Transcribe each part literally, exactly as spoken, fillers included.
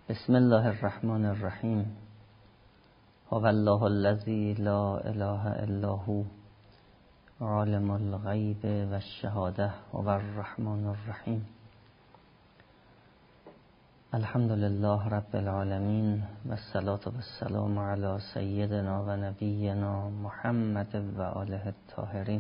بسم الله الرحمن الرحیم. هو الله الذی لا اله الا هو عالم الغیب و الشهاده هو الرحمن الرحیم. الحمد لله رب العالمین و الصلاة و السلام علی سیدنا و نبینا محمد و آله الطاهرین،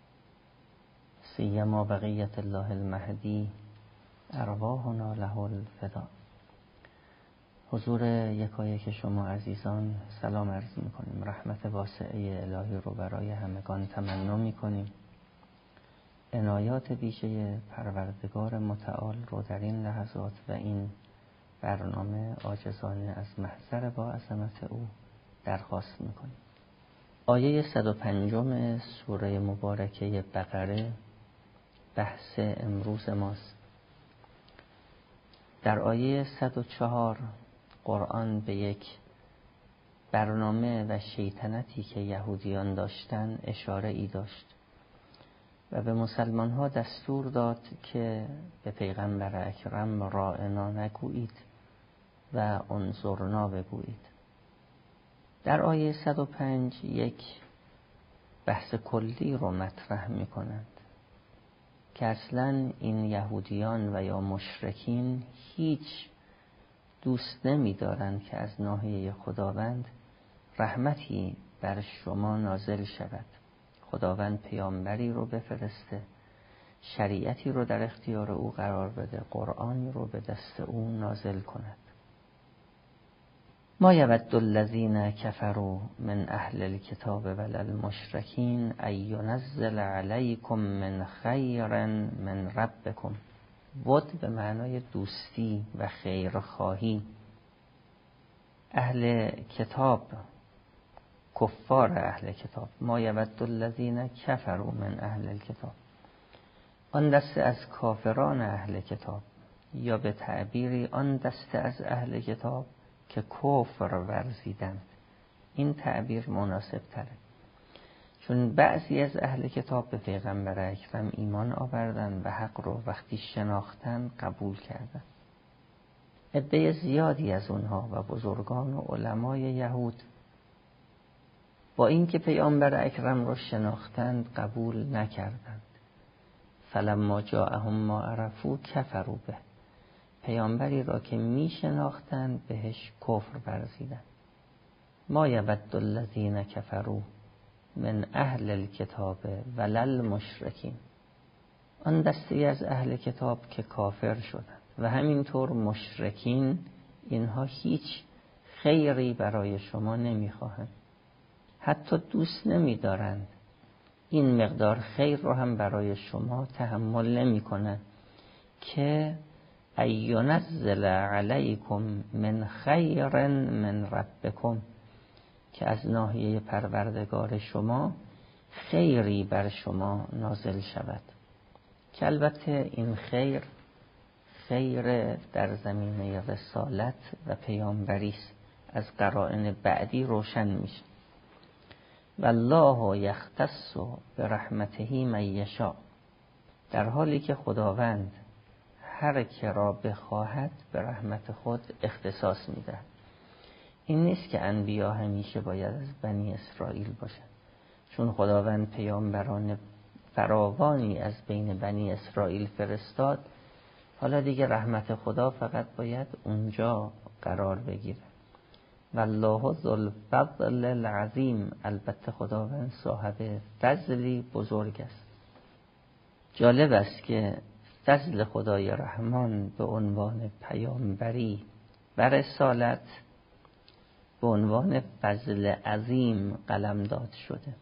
سیما بقیت الله المهدی ارواحنا له الفدا. حضور یکایک شما عزیزان سلام عرض میکنیم. رحمت واسعه الهی رو برای همگان تمنا میکنیم. عنایات ویژه پروردگار متعال رو در این لحظات و این برنامه عاجزانه از محضر با عظمت او درخواست میکنیم. آیه صد و پنجم سوره مبارکه بقره بحث امروز ماست. در آیه صد و چهار قرآن به یک برنامه و شیطنتی که یهودیان داشتن اشاره ای داشت و به مسلمان ها دستور داد که به پیغمبر اکرم راعنا نگویید و انظرنا بگویید. در آیه صد و پنج یک بحث کلی رو مطرح می کنند که اصلا این یهودیان و یا مشرکین هیچ دوست نمی دارند که از ناحیه خداوند رحمتی بر شما نازل شود. خداوند پیامبری رو بفرسته، شریعتی رو در اختیار او قرار بده، قرآنی رو به دست او نازل کند. ما یود الذین کفروا من اهل الکتاب ولا المشرکین ان ینزل علیکم من خیر من ربکم. ود به معنای دوستی و خیرخواهی. اهل کتاب، کفار اهل کتاب. ما یود الذین کفروا من اهل الکتاب، آن دسته از کافران اهل کتاب، یا به تعبیری آن دسته از اهل کتاب که کفر ورزیدند. این تعبیر مناسب تره، چون بعضی از اهل کتاب به پیغمبر اکرم ایمان آوردن و حق رو وقتی شناختن قبول کردن. عده زیادی از اونها و بزرگان و علمای یهود با اینکه پیغمبر اکرم رو شناختند قبول نکردند. فلما جاءهم ما عرفوا کفروا به. پیامبری را که می شناختند بهش کفر ورزیدند. ما یود الذین کفروا من اهل الکتاب ولا المشرکین. آن دسته از اهل کتاب که کافر شدند و همینطور مشرکین، اینها هیچ خیری برای شما نمیخواهند، حتی دوست نمیدارند. این مقدار خیر رو هم برای شما تحمل نمی کنند که اینزل علیکم من خیر من ربکم، که از ناحیه پروردگار شما خیری بر شما نازل شود. که البته این خیر خیر در زمینه رسالت و پیامبری است، از قرائن بعدی روشن میشه. والله یختص برحمته من یشاء. در حالی که خداوند هر که را بخواهد به رحمت خود اختصاص میده. این نیست که انبیا همیشه باید از بنی اسرائیل باشند، چون خداوند پیامبران فراوانی از بین بنی اسرائیل فرستاد. حالا دیگه رحمت خدا فقط باید اونجا قرار بگیره. والله ذو الفضل العظیم. البته خداوند صاحب فضلی بزرگ است. جالب است که فضل خدای رحمان به عنوان پیامبری و رسالت به عنوان فضل عظیم قلمداد شده.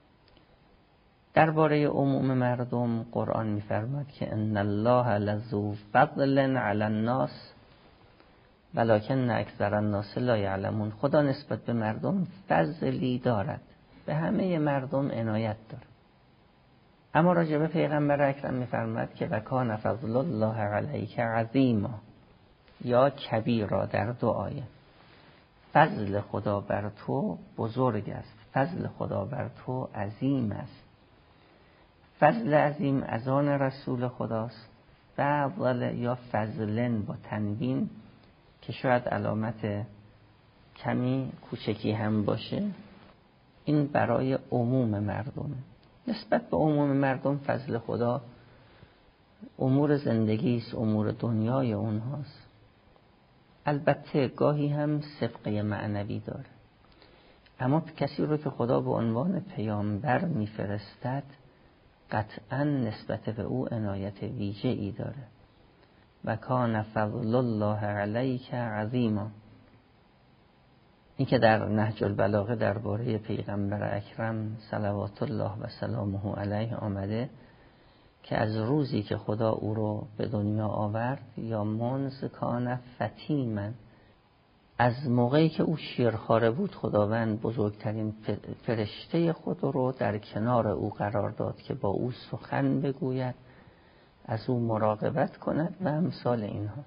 درباره عموم مردم قرآن می‌فرماید که ان الله لذو فضل علی الناس ولکن اکثر الناس لا یعلمون. خدا نسبت به مردم فضلی دارد، به همه مردم عنایت دارد. اما راجع به پیغمبر اکرم می‌فرماید که وکان فضل الله علیک عظیما یا کبیرا. در دو آیه فضل خدا بر تو بزرگ است، فضل خدا بر تو عظیم است. فضل عظیم از آن رسول خداست. فضل یا فضلن با تنوین که شاید علامت کمی کوچکی هم باشه، این برای عموم مردمه. نسبت به عموم مردم فضل خدا امور زندگی است، امور دنیای اونهاست. البته گاهی هم سبقه معنوی داره، اما کسی رو که خدا به عنوان پیامبر میفرستد قطعا نسبت به او عنایت ویژه ای داره. و کان فضل الله علیک عظیما. این که در نهج البلاغه درباره پیغمبر اکرم صلوات الله و سلامه علیه آمده که از روزی که خدا او رو به دنیا آورد یا منذ کان فتیما، از موقعی که او شیرخواره بود خداوند بزرگترین فرشته خود رو در کنار او قرار داد که با او سخن بگوید، از او مراقبت کند و امثال اینها.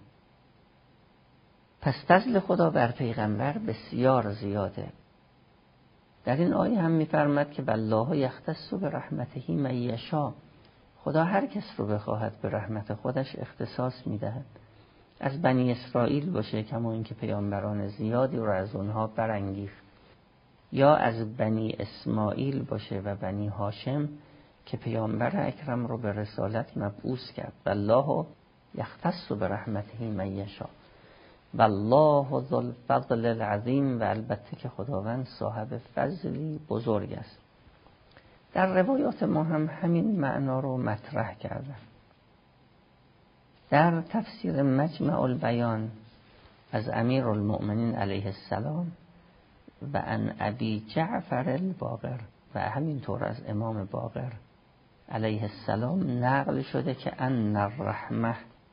پس فضل خدا بر پیغمبر بسیار زیاده. در این آیه هم می‌فرماید که والله یختص برحمته من یشاء. خدا هر کس رو بخواهد به رحمت خودش اختصاص میدهد. از بنی اسرائیل باشه کما اینکه پیامبران زیادی رو از اونها برانگیخت، یا از بنی اسماعیل باشه و بنی هاشم که پیامبر اکرم رو به رسالت مبعوث کرد. والله یختص برحمته من یشاء والله ذو الفضل العظیم. و البته که خداوند صاحب فضلی بزرگ است. در روایات ما هم همین معنا رو مطرح کرده. در تفسیر مجمع البیان از امیر المؤمنین علیه السلام و عن ابی جعفر الباقر و همینطور از امام باقر علیه السلام نقل شده که ان الرحمه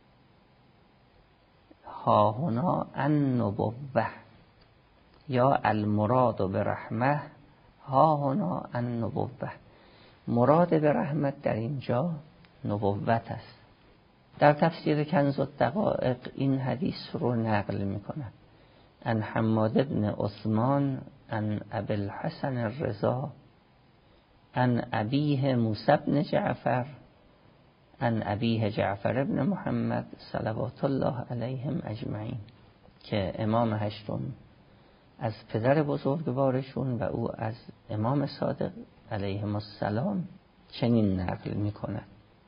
ها هنا النبوه یا المراد برحمه ها هنا النبوه. مراد به رحمت در اینجا نبوت است. در تفسیر کنز الدقائق این حدیث رو نقل میکنه ان حماد بن عثمان ان ابی الحسن الرضا ان ابیه موسی بن جعفر ان ابیه جعفر بن محمد صلوات الله علیهم اجمعین، که امام هشتم از پدر بزرگوارشون و او از امام صادق علیهم السلام چنین نقل میکنه.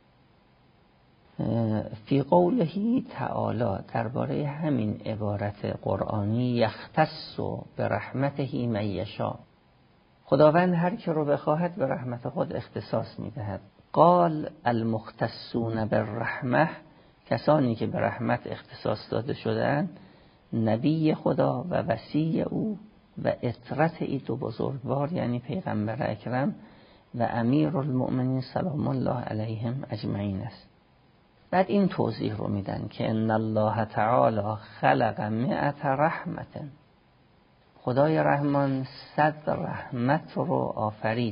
فی قوله تعالی، درباره همین عبارت قرآنی یختص برحمته من یشاء، خداوند هر که رو بخواهد به رحمت خود اختصاص میدهد. قال المختصون بالرحمه، کسانی که به رحمت اختصاص داده شدند نبی خدا و وصی او و اطرت ای دو بزرگوار یعنی پیغمبر اکرم و امیر المؤمنین سلام الله علیهم اجمعین است. بعد این توضیح رو میدن که ان الله تعالی خلق مئة رحمت، خدای رحمان صد رحمت رو آفرید.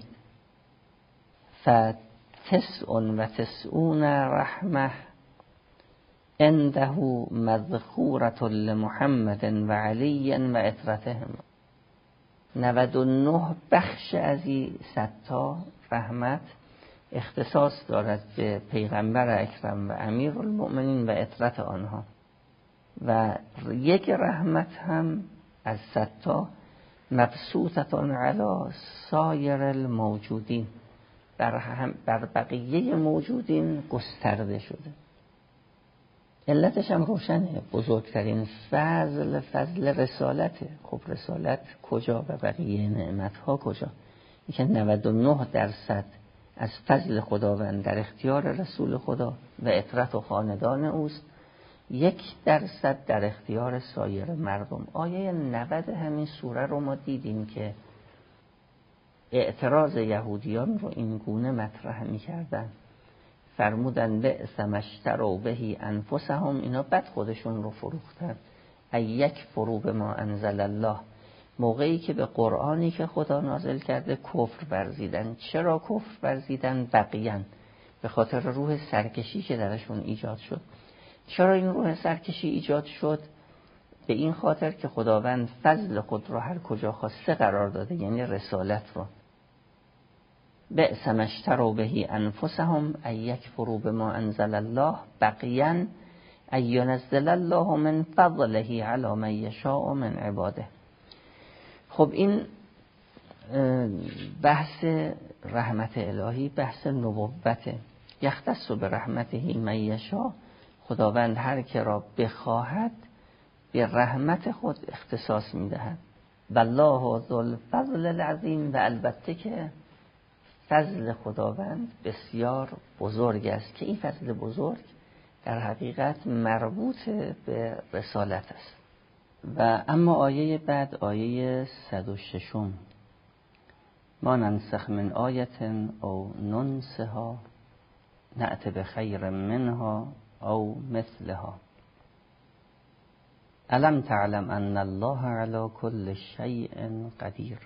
فتسع و تسعون رحمه عنده مذخورة لمحمد و علی و اطرتهم. نود و نه بخش از این صد تا رحمت اختصاص دارد به پیغمبر اکرم و امیر المؤمنین و اطرت آنها، و یک رحمت هم از صد تا مبسوطتان علی سایر الموجودین، بر, هم بر بقیه موجودین گسترده شده. علتش هم روشنه، بزرگترین فضل فضل رسالته. خب رسالت کجا و بقیه نعمت ها کجا؟ این که نود و نه درصد از فضل خداوند در اختیار رسول خدا و اطرت و خاندان اوست، یک درصد در اختیار سایر مردم. آیه نود همین سوره رو ما دیدیم که اعتراض یهودیان رو این گونه مطرح می کردن. فرمودن بئس ما اشتروا به انفسهم، اینا بد خودشون رو فروختن. ای یک فرو به ما انزل الله، موقعی که به قرآنی که خدا نازل کرده کفر ورزیدن. چرا کفر ورزیدن؟ بقیان، به خاطر روح سرکشی که درشون ایجاد شد. چرا این روح سرکشی ایجاد شد؟ به این خاطر که خداوند فضل خود رو هر کجا خواسته قرار داده، یعنی رسالت رو. بئس ما اشتروا به انفسهم ای یکفروا بما انزل الله بقیان اینزل الله من فضله علی من یشاء من عباده. خب این بحث رحمت الهی بحث نبوته. یختص به رحمته من یشاء، خداوند هر که را بخواهد به رحمت خود اختصاص میدهد. والله ذو الفضل العظیم، و البته که فضل خداوند بسیار بزرگ است که این فضل بزرگ در حقیقت مربوط به رسالت است. و اما آیه بعد آیه صد و شش، ما ننسخ من آیت او ننسها نأت بخیر منها او مثلها الم تعلم ان الله علی کل شیء قدیر.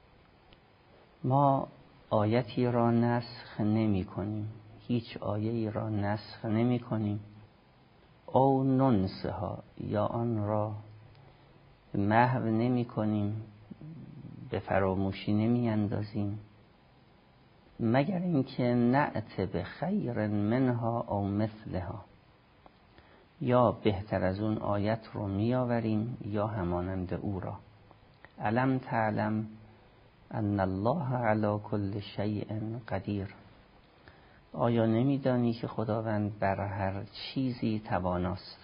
ما آیتی را نسخ نمی کنیم، هیچ آیه‌ای را نسخ نمی کنیم، او ننسها یا آن را محو نمی کنیم، به فراموشی نمی اندازیم، مگر اینکه نأت به خیر منها او مثلها، یا بهتر از اون آیت رو می آوریم یا همانند او را. الم تعلم ان الله علی کل شیء قدیر. آیا نمیدانی که خداوند بر هر چیزی تواناست؟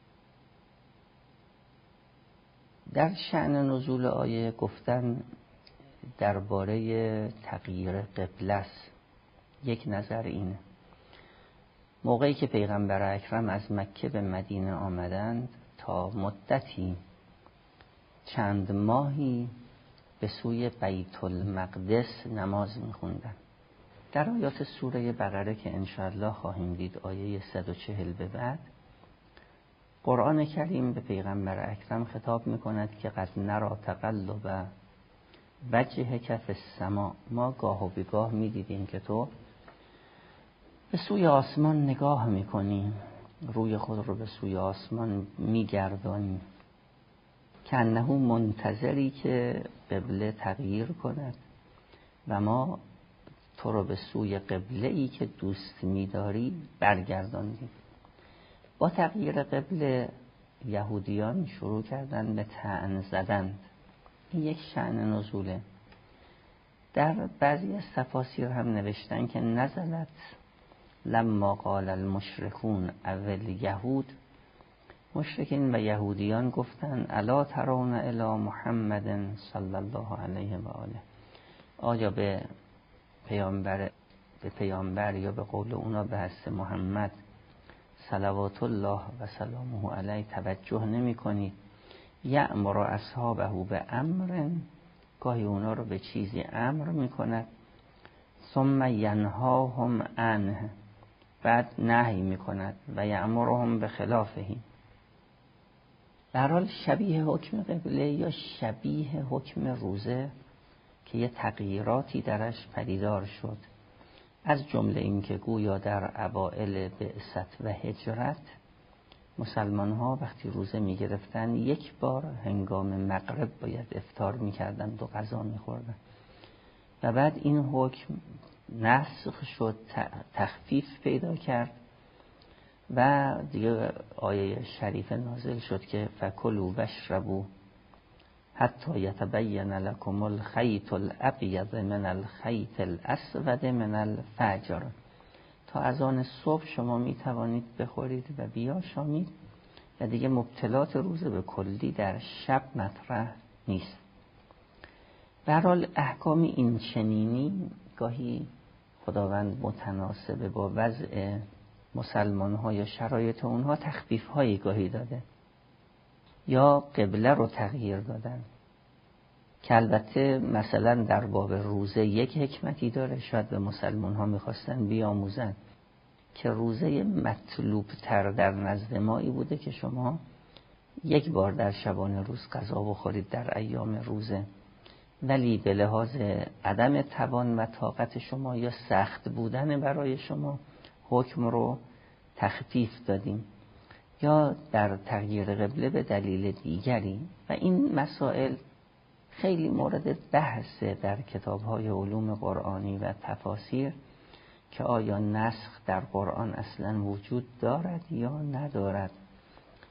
در شأن نزول آیه گفتن درباره تغییر قبله است. یک نظر اینه، موقعی که پیغمبر اکرم از مکه به مدینه آمدند تا مدتی چند ماهی به سوی بیت المقدس نماز می‌خوندند. در آیات سوره بقره که انشاءالله خواهیم دید آیه صد و چهل به بعد، قرآن کریم به پیغمبر اکرم خطاب می‌کند که قد نرى تقلب وجهک فی السماء، ما گاه و بیگاه می‌دیدیم که تو به سوی آسمان نگاه می‌کنی، روی خود رو به سوی آسمان می‌گردانی، که انه منتظری که قبله تغییر کند و ما تو رو به سوی قبله‌ای که دوست می‌داری برگرداندیم. با تغییر قبله یهودیان شروع کردن به طعن زدن. این یک شأن نزوله. در بعضی از تفاسیر هم نوشتن که نزلت لما قال المشرکون اول یهود، مشرکین و یهودیان گفتن الا ترون الی محمد صلی الله علیه و آله، آیا به پیامبر به پیامبر یا به قول اونا به حضرت محمد صلوات الله و سلامه علیه توجه نمی کنید؟ یأمر اصحابه به امر، گاهی اونا رو به چیزی امر می کند، ثم ینهاهم عنه، بعد نهی می کند، و یأمرهم به خلافه. در حال شبیه حکم قبله یا شبیه حکم روزه که یه تغییراتی درش پدیدار شد، از جمله این که گویا در اوائل بعثت و هجرت مسلمان ها وقتی روزه می گرفتن یک بار هنگام مغرب باید افطار می کردن و غذا می خوردن، و بعد این حکم نسخ شد، تخفیف پیدا کرد و دیگه آیه شریف نازل شد که فکلوا واشربوا حتی یتبین لکم الخیط الابیض من الخیط الاسود من الفجر، تا از آن صبح شما می توانید بخورید و بیاشامید و دیگه مبتلات روزه به کلی در شب مطرح نیست. به هر حال احکام این چنینی گاهی خداوند متناسب با وضع مسلمان ها یا شرایط اونها تخفیف هایی گاهی داده یا قبله رو تغییر دادن، که البته مثلا در باب روزه یک حکمتی داره، شاید به مسلمان ها میخواستن بیاموزن که روزه مطلوب تر در نزد مایی بوده که شما یک بار در شبانه روز غذا بخورید در ایام روزه، ولی به لحاظ عدم توان و طاقت شما یا سخت بودن برای شما حکم رو تخفیف دادیم، یا در تغییر قبله به دلیل دیگری. و این مسائل خیلی مورد بحث در کتاب‌های علوم قرآنی و تفاسیر که آیا نسخ در قرآن اصلا وجود دارد یا ندارد.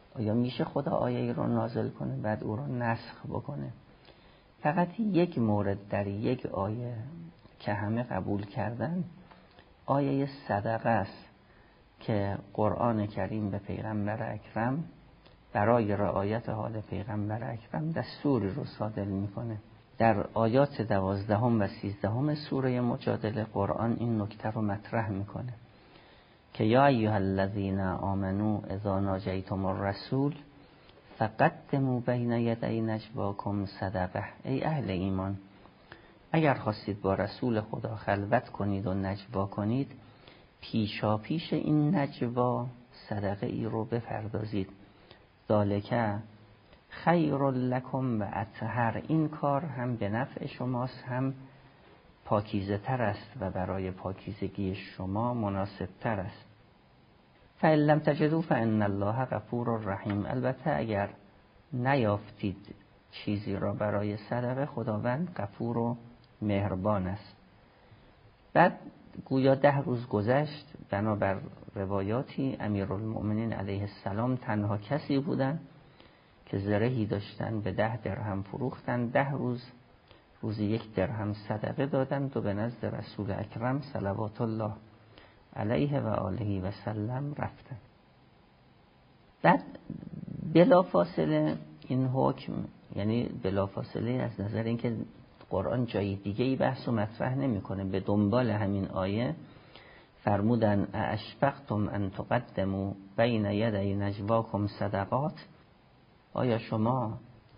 آیا میشه خدا آیه رو نازل کنه بعد او رو نسخ بکنه؟ فقط یک مورد در یک آیه که همه قبول کردن آیه صدقه است که قرآن کریم به پیغمبر اکرم برای رعایت حال پیغمبر اکرم دستوری رو صادر میکنه. در آیات دوازدهم و سیزدهم سوره مجادله قرآن این نکته رو مطرح میکنه که یا ایها الذین آمنوا اذا ناجیتم الرسول فقدموا بین یدی نجواکم صدقه. ای اهل ایمان، اگر خواستید با رسول خدا خلوت کنید و نجوا کنید، پیشا پیش این نجوا صدقه ای رو بپردازید. ذالک خیر لکم و اطهر. این کار هم به نفع شماست، هم پاکیزه تر است و برای پاکیزگی شما مناسب تر است. فإن لم تجدوا فإن الله غفور رحیم. البته اگر نیافتید چیزی را برای صدقه، خداوند غفور و مهربان است. بعد گویا ده روز گذشت، بنابر روایاتی امیرالمؤمنین علیه السلام تنها کسی بودن که زرهی داشتن به ده درهم فروختن. ده روز روزی یک درهم صدقه دادند و به نزد رسول اکرم صلوات الله علیه و آله و سلم رفتن. بعد بلافاصله این حکم، یعنی بلافاصله از نظر اینکه قرآن جای دیگه ای بحث و مطرح نمیکنه، به دنبال همین آیه فرمودن اشفقتم ان تقدموا بین یدی نجواکم صدقات. آیا شما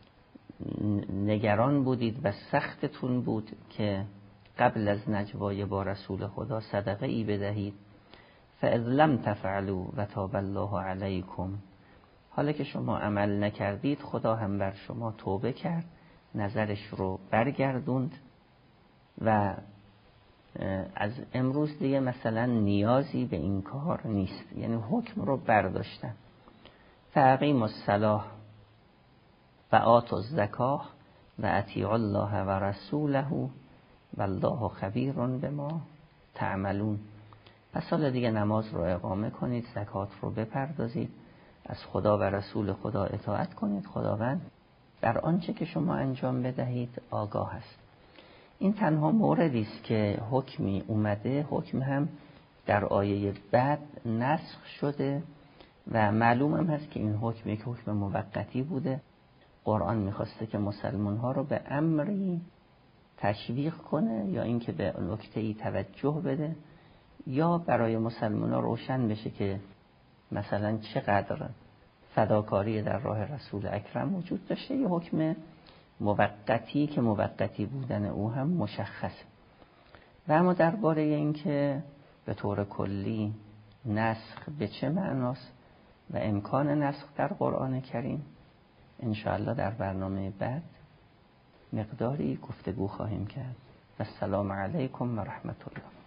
نگران بودید و سختتون بود که قبل از نجوای با رسول خدا صدقه ای بدهید؟ فاذ لم تفعلوا و تاب الله علیکم. حالا که شما عمل نکردید، خدا هم بر شما توبه کرد، نظرش رو برگردوند و از امروز دیگه مثلا نیازی به این کار نیست، یعنی حکم رو برداشتن. فاقیموا الصلاة و آتوا الزکاة و اطیعوا الله و رسوله والله خبیر بما تعملون. پس حالا دیگه نماز رو اقامه کنید، زکات رو بپردازید، از خدا و رسول خدا اطاعت کنید. خداوند در آنچه که شما انجام بدهید آگاه است. این تنها موردی است که حکمی اومده، حکم هم در آیه بعد نسخ شده و معلوم هم هست که این حکم یک حکم موقتی بوده. قرآن میخواسته که مسلمان ها رو به امری تشویق کنه، یا اینکه به نکته‌ای توجه بده، یا برای مسلمان ها روشن بشه که مثلا چقدر فداکاری در راه رسول اکرم وجود داشته. یه حکم موقتی که موقتی بودن او هم مشخصه. و اما درباره این که به طور کلی نسخ به چه معناست و امکان نسخ در قرآن کریم، انشاءالله در برنامه بعد مقداری گفتگو خواهیم کرد. السلام علیکم و رحمت الله.